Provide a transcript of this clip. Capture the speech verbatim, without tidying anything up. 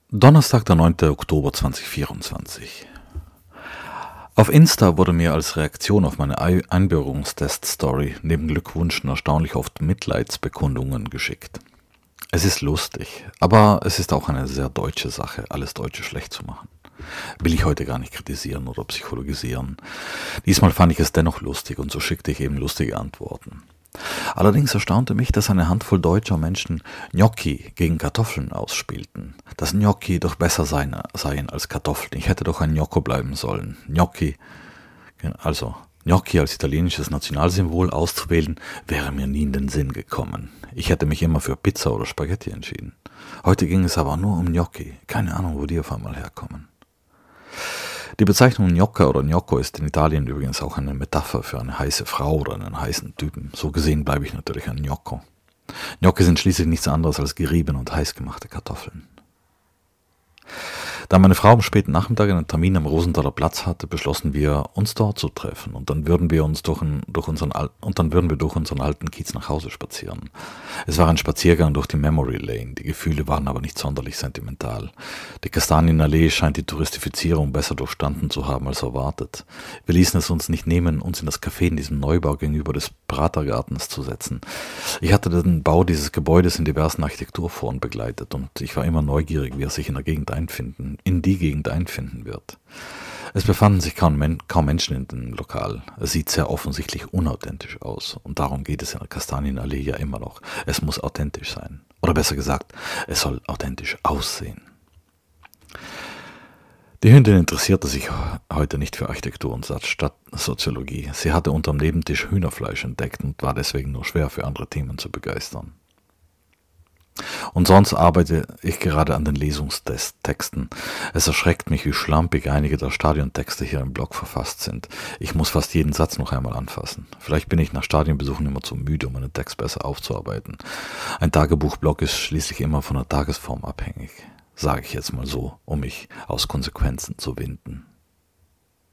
Donnerstag, der neunte Oktober zweitausendvierundzwanzig. Auf Insta wurde mir als Reaktion auf meine Ei- Einbürgerungstest-Story neben Glückwünschen erstaunlich oft Mitleidsbekundungen geschickt. Es ist lustig, aber es ist auch eine sehr deutsche Sache, alles Deutsche schlecht zu machen. Will ich heute gar nicht kritisieren oder psychologisieren. Diesmal fand ich es dennoch lustig und so schickte ich eben lustige Antworten. Allerdings erstaunte mich, dass eine Handvoll deutscher Menschen Gnocchi gegen Kartoffeln ausspielten. Dass Gnocchi doch besser seien, seien als Kartoffeln. Ich hätte doch ein Gnocco bleiben sollen. Gnocchi, also Gnocchi als italienisches Nationalsymbol auszuwählen, wäre mir nie in den Sinn gekommen. Ich hätte mich immer für Pizza oder Spaghetti entschieden. Heute ging es aber nur um Gnocchi. Keine Ahnung, wo die auf einmal herkommen. Die Bezeichnung Gnocca oder Gnocco ist in Italien übrigens auch eine Metapher für eine heiße Frau oder einen heißen Typen. So gesehen bleibe ich natürlich ein Gnocco. Gnocchi sind schließlich nichts anderes als geriebene und heiß gemachte Kartoffeln. Da meine Frau am späten Nachmittag einen Termin am Rosenthaler Platz hatte, beschlossen wir, uns dort zu treffen und dann würden wir uns durch, ein, durch unseren Al- und dann würden wir durch unseren alten Kiez nach Hause spazieren. Es war ein Spaziergang durch die Memory Lane, die Gefühle waren aber nicht sonderlich sentimental. Die Kastanienallee scheint die Touristifizierung besser durchstanden zu haben als erwartet. Wir ließen es uns nicht nehmen, uns in das Café in diesem Neubau gegenüber des Pratergartens zu setzen. Ich hatte den Bau dieses Gebäudes in diversen Architekturforen begleitet und ich war immer neugierig, wie er sich in der Gegend einfinden in die Gegend einfinden wird. Es befanden sich kaum, Men- kaum Menschen in dem Lokal. Es sieht sehr offensichtlich unauthentisch aus. Und darum geht es in der Kastanienallee ja immer noch. Es muss authentisch sein. Oder besser gesagt, es soll authentisch aussehen. Die Hündin interessierte sich heute nicht für Architektur und Stadtsoziologie. Sie hatte unterm Nebentisch Hühnerfleisch entdeckt und war deswegen nur schwer für andere Themen zu begeistern. Und sonst arbeite ich gerade an den Lesungstexten. Es erschreckt mich, wie schlampig einige der Stadiontexte hier im Blog verfasst sind. Ich muss fast jeden Satz noch einmal anfassen. Vielleicht bin ich nach Stadionbesuchen immer zu müde, um einen Text besser aufzuarbeiten. Ein Tagebuchblog ist schließlich immer von der Tagesform abhängig. Sage ich jetzt mal so, um mich aus Konsequenzen zu winden.